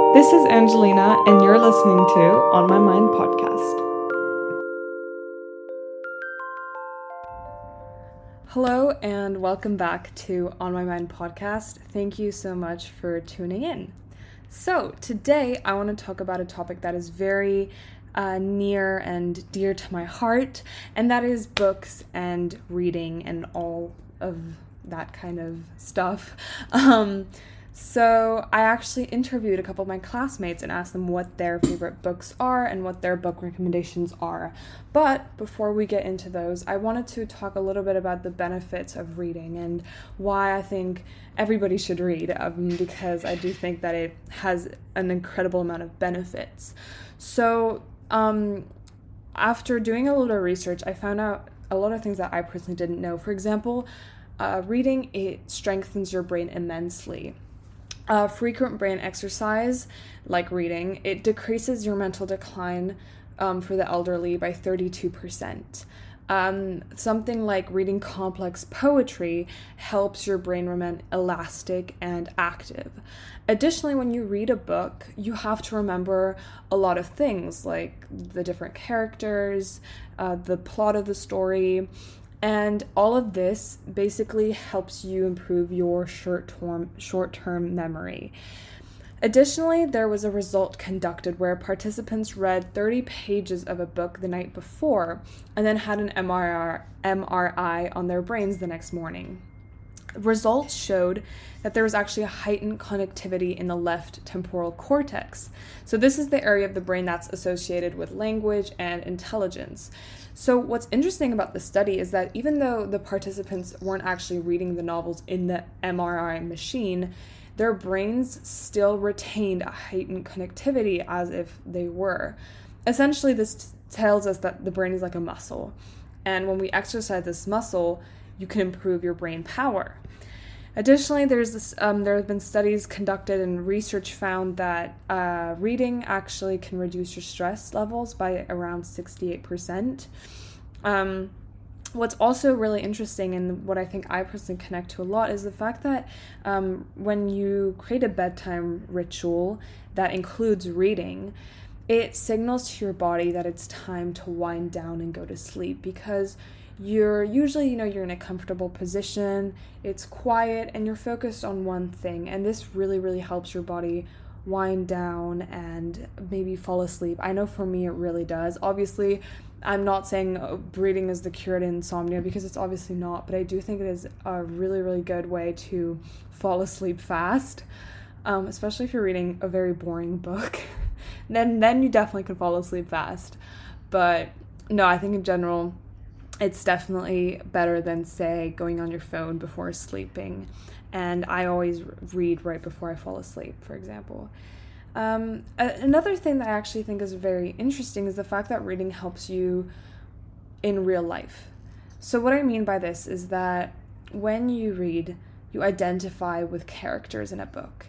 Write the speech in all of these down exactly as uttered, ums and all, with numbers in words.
This is Angelina, and you're listening to On My Mind podcast. Hello, and welcome back to On My Mind podcast. Thank you so much for tuning in. So, today I want to talk about a topic that is very uh, near and dear to my heart, and that is books and reading and all of that kind of stuff. Um, So I actually interviewed a couple of my classmates and asked them what their favorite books are and what their book recommendations are. But before we get into those, I wanted to talk a little bit about the benefits of reading and why I think everybody should read, um, because I do think that it has an incredible amount of benefits. So um, after doing a little research, I found out a lot of things that I personally didn't know. For example, uh, reading, it strengthens your brain immensely. Uh, frequent brain exercise, like reading, it decreases your mental decline um, for the elderly by thirty-two percent. Um, something like reading complex poetry helps your brain remain elastic and active. Additionally, when you read a book, you have to remember a lot of things, like the different characters, uh, the plot of the story, and all of this basically helps you improve your short-term short-term memory. Additionally, there was a result conducted where participants read thirty pages of a book the night before and then had an M R I on their brains the next morning. Results showed that there was actually a heightened connectivity in the left temporal cortex. So this is the area of the brain that's associated with language and intelligence. So what's interesting about the study is that even though the participants weren't actually reading the novels in the M R I machine, their brains still retained a heightened connectivity as if they were. Essentially, this t- tells us that the brain is like a muscle. And when we exercise this muscle, you can improve your brain power. Additionally, there's this, um, there have been studies conducted and research found that uh, reading actually can reduce your stress levels by around sixty-eight percent. Um, what's also really interesting, and what I think I personally connect to a lot, is the fact that um, when you create a bedtime ritual that includes reading, it signals to your body that it's time to wind down and go to sleep, because you're usually, you know, you're in a comfortable position, it's quiet, and you're focused on one thing. And this really, really helps your body wind down and maybe fall asleep. I know for me it really does. Obviously, I'm not saying reading is the cure to insomnia, because it's obviously not, but I do think it is a really, really good way to fall asleep fast, um, especially if you're reading a very boring book. then, then you definitely can fall asleep fast. But no, I think in general, it's definitely better than, say, going on your phone before sleeping. And I always read right before I fall asleep, for example. Um, another thing that I actually think is very interesting is the fact that reading helps you in real life. So what I mean by this is that when you read, you identify with characters in a book.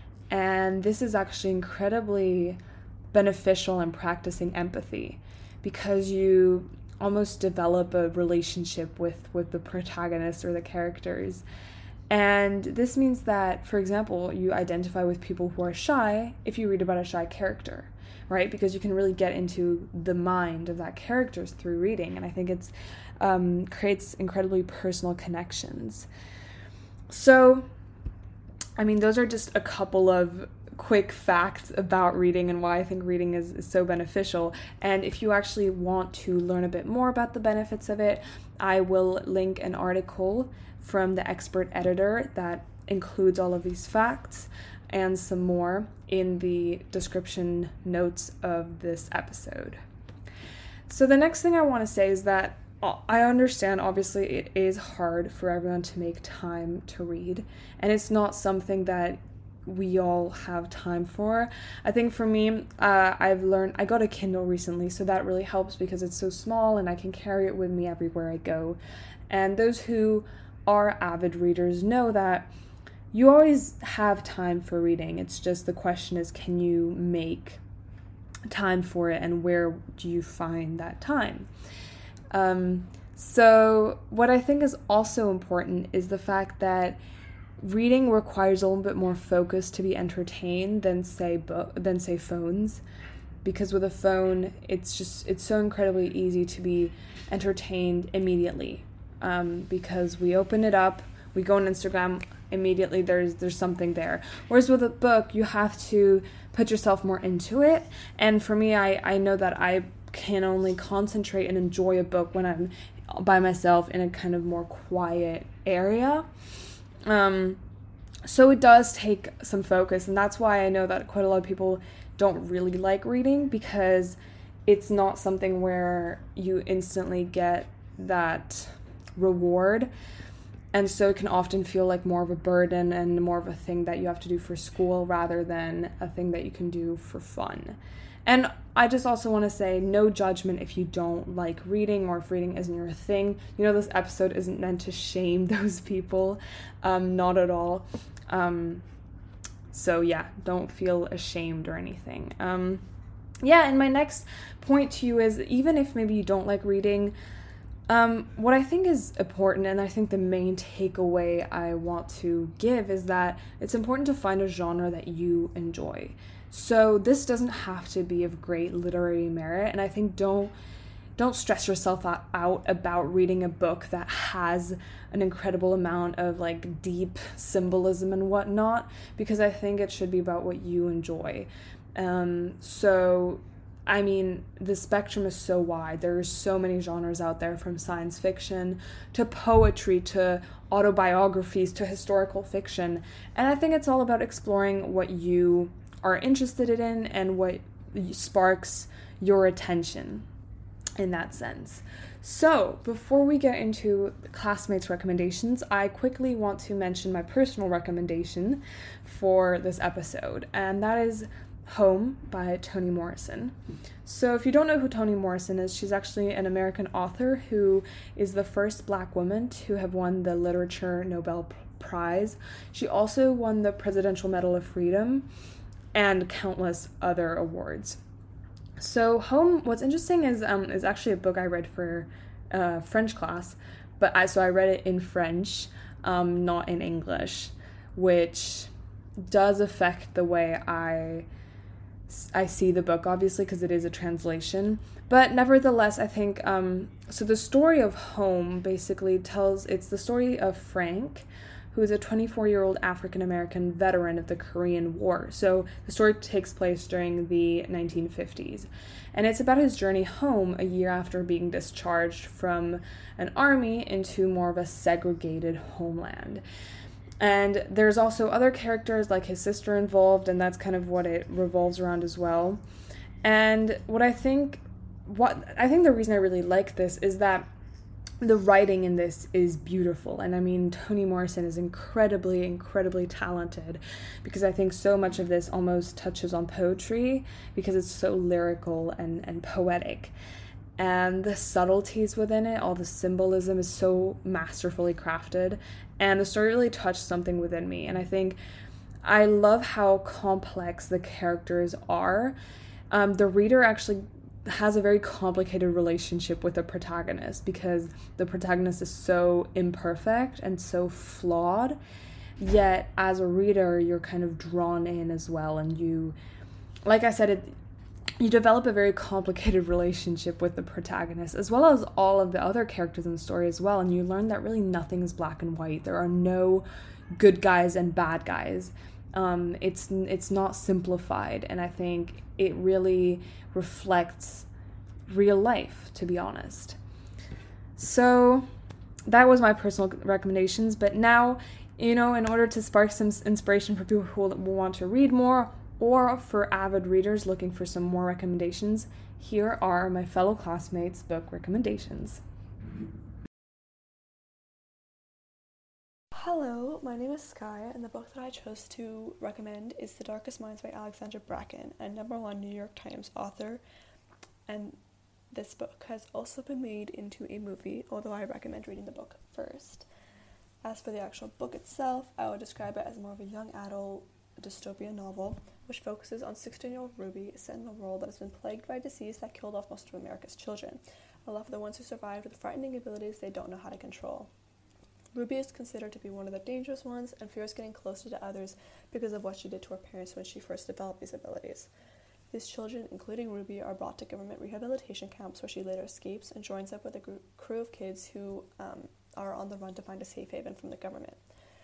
And this is actually incredibly beneficial in practicing empathy, because you almost develop a relationship with, with the protagonist or the characters. And this means that, for example, you identify with people who are shy if you read about a shy character, right? Because you can really get into the mind of that character through reading. And I think it's um, creates incredibly personal connections. So, I mean, those are just a couple of quick facts about reading and why I think reading is, is so beneficial. And if you actually want to learn a bit more about the benefits of it, I will link an article from the expert editor that includes all of these facts and some more in the description notes of this episode. So the next thing I want to say is that I understand, obviously, it is hard for everyone to make time to read, and it's not something that we all have time for. I think for me, uh, I've learned, I got a Kindle recently, so that really helps because it's so small and I can carry it with me everywhere I go. And those who are avid readers know that you always have time for reading. It's just the question is, can you make time for it, and where do you find that time? Um, so what I think is also important is the fact that reading requires a little bit more focus to be entertained than say book than say phones, because with a phone it's just it's so incredibly easy to be entertained immediately, um, because we open it up, we go on Instagram, immediately there's there's something there. Whereas with a book, you have to put yourself more into it. And for me, I, I know that I can only concentrate and enjoy a book when I'm by myself in a kind of more quiet area. Um, so it does take some focus, and that's why I know that quite a lot of people don't really like reading, because it's not something where you instantly get that reward. And so it can often feel like more of a burden and more of a thing that you have to do for school rather than a thing that you can do for fun. And I just also want to say, no judgment if you don't like reading or if reading isn't your thing. You know, this episode isn't meant to shame those people, um, not at all. Um, so yeah, don't feel ashamed or anything. Um, yeah, and my next point to you is, even if maybe you don't like reading, Um, what I think is important, and I think the main takeaway I want to give, is that it's important to find a genre that you enjoy. So this doesn't have to be of great literary merit, and I think don't don't stress yourself out about reading a book that has an incredible amount of like deep symbolism and whatnot, because I think it should be about what you enjoy. Um, so I mean, the spectrum is so wide. There's so many genres out there, from science fiction to poetry to autobiographies to historical fiction. And I think it's all about exploring what you are interested in and what sparks your attention in that sense. So, before we get into classmates' recommendations, I quickly want to mention my personal recommendation for this episode, and that is Home by Toni Morrison. So if you don't know who Toni Morrison is, she's actually an American author who is the first Black woman to have won the Literature Nobel Prize. She also won the Presidential Medal of Freedom and countless other awards. So Home, what's interesting is um is actually a book I read for uh, French class, but I so I read it in French, um, not in English, which does affect the way I I see the book, obviously, because it is a translation. But nevertheless, I think, um, so the story of Home basically tells, it's the story of Frank, who is a twenty-four-year-old African-American veteran of the Korean War. So the story takes place during the nineteen fifties. And it's about his journey home a year after being discharged from an army into more of a segregated homeland. And there's also other characters like his sister involved, and that's kind of what it revolves around as well. And what I think, what I think the reason I really like this is that the writing in this is beautiful. And I mean, Toni Morrison is incredibly, incredibly talented, because I think so much of this almost touches on poetry because it's so lyrical and, and poetic. And the subtleties within it, all the symbolism is so masterfully crafted. And the story really touched something within me. And I think I love how complex the characters are. Um, the reader actually has a very complicated relationship with the protagonist, because the protagonist is so imperfect and so flawed. Yet, as a reader, you're kind of drawn in as well. And you, like I said, it, you develop a very complicated relationship with the protagonist, as well as all of the other characters in the story as well, and you learn that really nothing is black and white. There are no good guys and bad guys. Um, it's it's not simplified, and I think it really reflects real life, to be honest. So that was my personal recommendations, but now, you know, in order to spark some inspiration for people who will want to read more, or for avid readers looking for some more recommendations, here are my fellow classmates' book recommendations. Hello, my name is Sky, and the book that I chose to recommend is The Darkest Minds by Alexandra Bracken, a number one New York Times author. And this book has also been made into a movie, although I recommend reading the book first. As for the actual book itself, I would describe it as more of a young adult dystopian novel, which focuses on sixteen-year-old Ruby, set in a world that has been plagued by a disease that killed off most of America's children, along with the ones who survived with frightening abilities they don't know how to control. Ruby is considered to be one of the dangerous ones and fears getting closer to others because of what she did to her parents when she first developed these abilities. These children, including Ruby, are brought to government rehabilitation camps where she later escapes and joins up with a group, crew of kids who um, are on the run to find a safe haven from the government.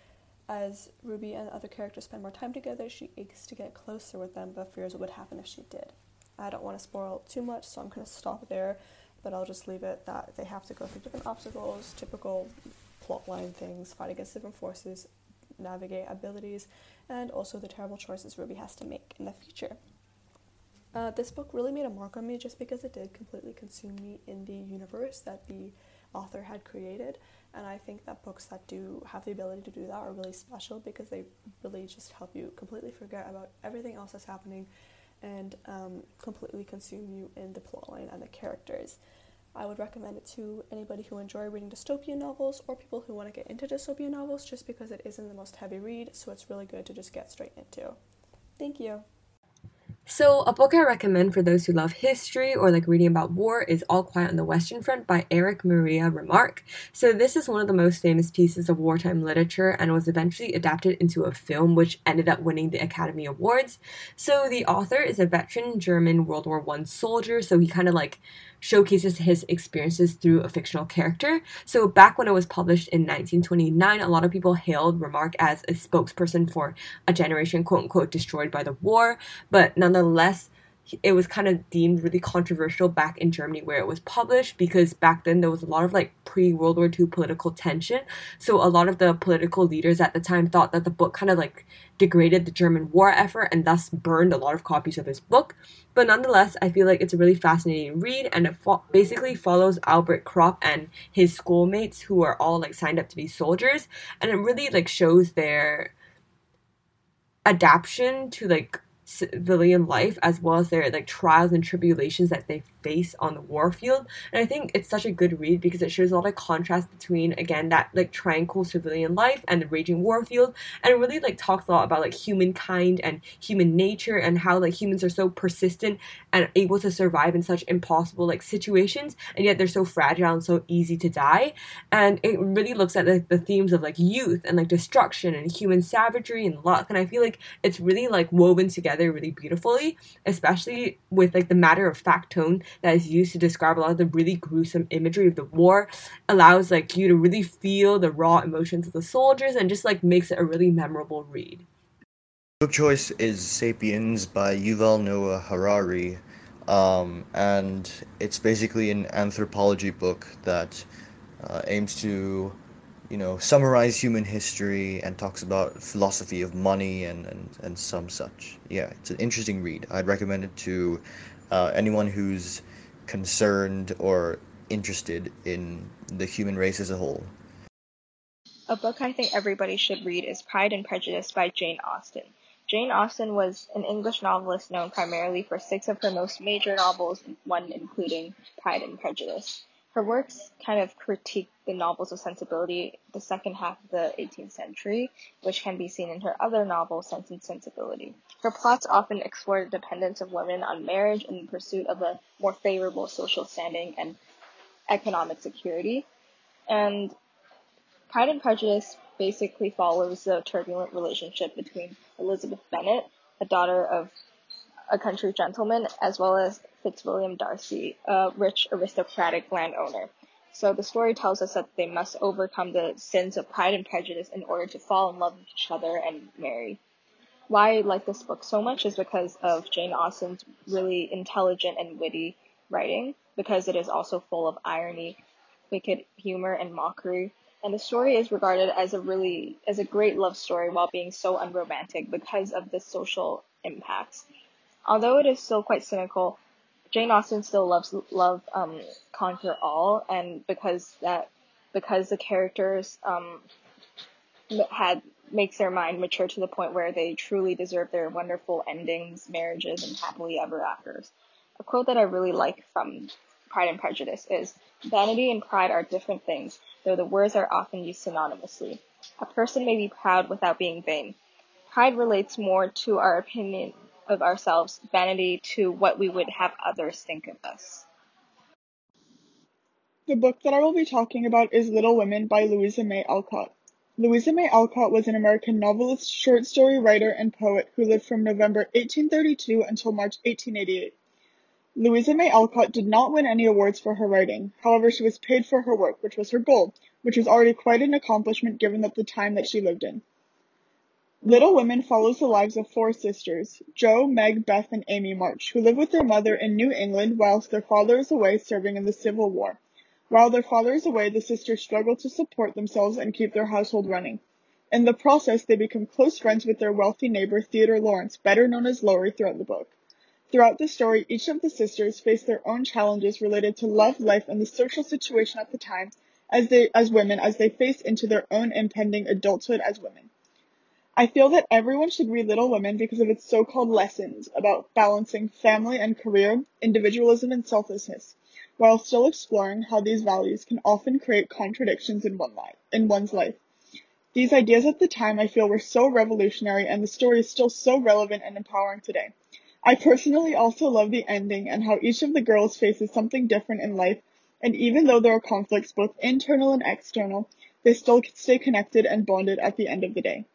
As Ruby and other characters spend more time together, she aches to get closer with them, but fears what would happen if she did. I don't want to spoil too much, so I'm going to stop there, but I'll just leave it that they have to go through different obstacles, typical plotline things, fight against different forces, navigate abilities, and also the terrible choices Ruby has to make in the future. Uh, this book really made a mark on me just because it did completely consume me in the universe that the author had created, and I think that books that do have the ability to do that are really special because they really just help you completely forget about everything else that's happening and um, completely consume you in the plotline and the characters. I would recommend it to anybody who enjoy reading dystopian novels or people who want to get into dystopian novels just because it isn't the most heavy read, so it's really good to just get straight into. Thank you. So, a book I recommend for those who love history or like reading about war is All Quiet on the Western Front by Erich Maria Remarque. So, this is one of the most famous pieces of wartime literature and was eventually adapted into a film which ended up winning the Academy Awards. So, the author is a veteran German World War One soldier, so he kind of like showcases his experiences through a fictional character. So back when it was published in nineteen twenty-nine, a lot of people hailed Remarque as a spokesperson for a generation quote-unquote destroyed by the war, but nonetheless, it was kind of deemed really controversial back in Germany where it was published because back then there was a lot of like pre-World War Two political tension. So a lot of the political leaders at the time thought that the book kind of like degraded the German war effort and thus burned a lot of copies of his book. But nonetheless, I feel like it's a really fascinating read, and it fo- basically follows Albert Kropp and his schoolmates who are all like signed up to be soldiers, and it really like shows their adaptation to like civilian life as well as their like trials and tribulations that they face on the war field. And I think it's such a good read because it shows a lot of contrast between, again, that like tranquil civilian life and the raging war field, and it really like talks a lot about like humankind and human nature and how like humans are so persistent and able to survive in such impossible like situations, and yet they're so fragile and so easy to die. And it really looks at like the themes of like youth and like destruction and human savagery and luck, and I feel like it's really like woven together really beautifully, especially with like the matter of fact tone that is used to describe a lot of the really gruesome imagery of the war. Allows like you to really feel the raw emotions of the soldiers and just like makes it a really memorable read. Book choice is Sapiens by Yuval Noah Harari, um, and it's basically an anthropology book that uh, aims to you know, summarize human history and talks about philosophy of money and, and, and some such. Yeah, it's an interesting read. I'd recommend it to uh, anyone who's concerned or interested in the human race as a whole. A book I think everybody should read is Pride and Prejudice by Jane Austen. Jane Austen was an English novelist known primarily for six of her most major novels, one including Pride and Prejudice. Her works kind of critique the novels of sensibility the second half of the eighteenth century, which can be seen in her other novel, Sense and Sensibility. Her plots often explore the dependence of women on marriage in the pursuit of a more favorable social standing and economic security. And Pride and Prejudice basically follows the turbulent relationship between Elizabeth Bennet, a daughter of a country gentleman, as well as Fitzwilliam Darcy, a rich aristocratic landowner. So the story tells us that they must overcome the sins of pride and prejudice in order to fall in love with each other and marry. Why I like this book so much is because of Jane Austen's really intelligent and witty writing, because it is also full of irony, wicked humor, and mockery. And the story is regarded as a really as a great love story while being so unromantic because of the social impacts. Although it is still quite cynical, Jane Austen still loves love um, conquer all, and because that because the characters um had makes their mind mature to the point where they truly deserve their wonderful endings, marriages, and happily ever afters. A quote that I really like from Pride and Prejudice is, "Vanity and pride are different things, though the words are often used synonymously. A person may be proud without being vain. Pride relates more to our opinion of ourselves, vanity to what we would have others think of us." The book that I will be talking about is Little Women by Louisa May Alcott. Louisa May Alcott was an American novelist, short story writer, and poet who lived from November eighteen thirty-two until March eighteen eighty-eight. Louisa May Alcott did not win any awards for her writing. However, she was paid for her work, which was her goal, which was already quite an accomplishment given at the time that she lived in. Little Women follows the lives of four sisters, Jo, Meg, Beth, and Amy March, who live with their mother in New England whilst their father is away serving in the Civil War. While their father is away, the sisters struggle to support themselves and keep their household running. In the process, they become close friends with their wealthy neighbor Theodore Lawrence, better known as Laurie, throughout the book. Throughout the story, each of the sisters face their own challenges related to love, life, and the social situation at the time as they, as women as they face into their own impending adulthood as women. I feel that everyone should read Little Women because of its so-called lessons about balancing family and career, individualism and selflessness, while still exploring how these values can often create contradictions in one life, in one's life. These ideas at the time I feel were so revolutionary, and the story is still so relevant and empowering today. I personally also love the ending and how each of the girls faces something different in life, and even though there are conflicts both internal and external, they still stay connected and bonded at the end of the day.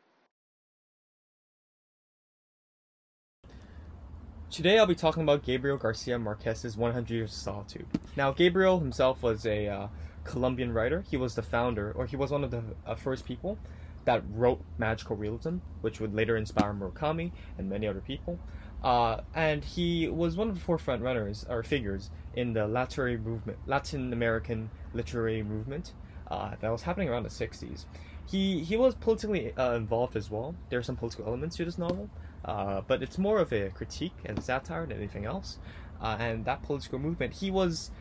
Today I'll be talking about Gabriel Garcia Marquez's one hundred Years of Solitude. Now, Gabriel himself was a uh, Colombian writer. He was the founder, or he was one of the uh, first people that wrote magical realism, which would later inspire Murakami and many other people. Uh, and he was one of the forefront runners, or figures, in the literary movement, Latin American literary movement uh, that was happening around the sixties. He, he was politically uh, involved as well. There are some political elements to this novel. Uh, but it's more of a critique and a satire than anything else. Uh, and that political movement, he was,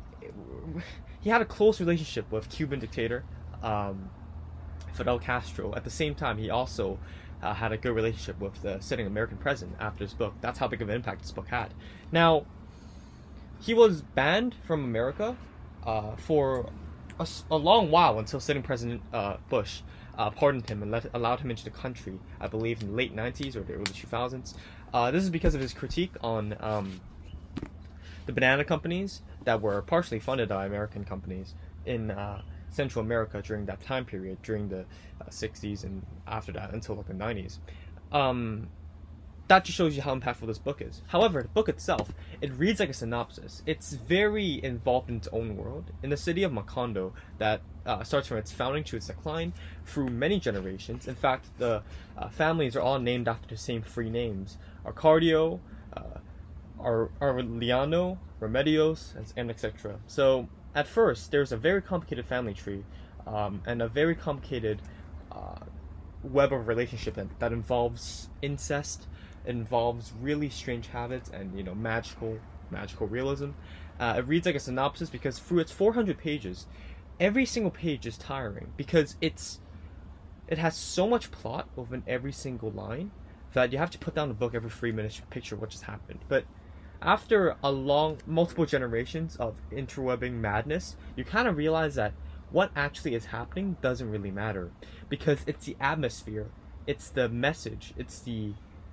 he had a close relationship with Cuban dictator um, Fidel Castro. At the same time, he also uh, had a good relationship with the sitting American president after this book. That's how big of an impact this book had. Now, he was banned from America uh, for a, a long while until sitting President uh, Bush Uh, pardoned him and let, allowed him into the country, I believe, in the late nineties or the early two thousands. Uh, this is because of his critique on um, the banana companies that were partially funded by American companies in uh, Central America during that time period, during the uh, sixties and after that until like the nineties. Um, that just shows you how impactful this book is. However, the book itself, it reads like a synopsis. It's very involved in its own world. In the city of Macondo, that uh, starts from its founding to its decline through many generations. In fact, the uh, families are all named after the same three names: Arcadio, uh, Ar- Aureliano, Remedios, and, and et cetera. So, at first, there's a very complicated family tree um, and a very complicated uh, web of relationship that, that involves incest, involves really strange habits, and you know magical magical realism. Uh, it reads like a synopsis because through its four hundred pages, every single page is tiring because it's it has so much plot within every single line that you have to put down the book every three minutes to picture what just happened. But after a long multiple generations of interwebbing madness, you kind of realize that what actually is happening doesn't really matter, because it's the atmosphere, it's the message, it's the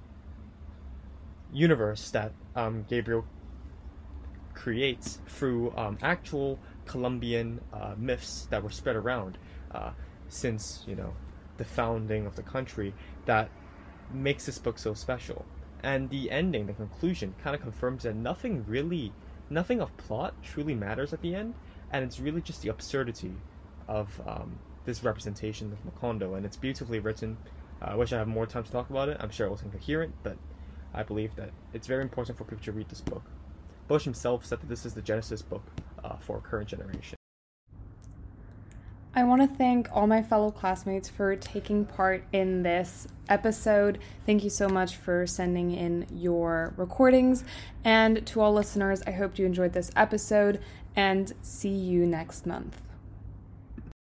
universe that um, Gabriel creates through um, actual Colombian uh, myths that were spread around uh, since, you know, the founding of the country, that makes this book so special. And the ending, the conclusion, kind of confirms that nothing really, nothing of plot truly matters at the end, and it's really just the absurdity of um, this representation of Macondo, and it's beautifully written. Uh, I wish I had more time to talk about it. I'm sure it was incoherent, but I believe that it's very important for people to read this book. Bush himself said that this is the Genesis book uh, for a current generation. I want to thank all my fellow classmates for taking part in this episode. Thank you so much for sending in your recordings. And to all listeners, I hope you enjoyed this episode, and see you next month.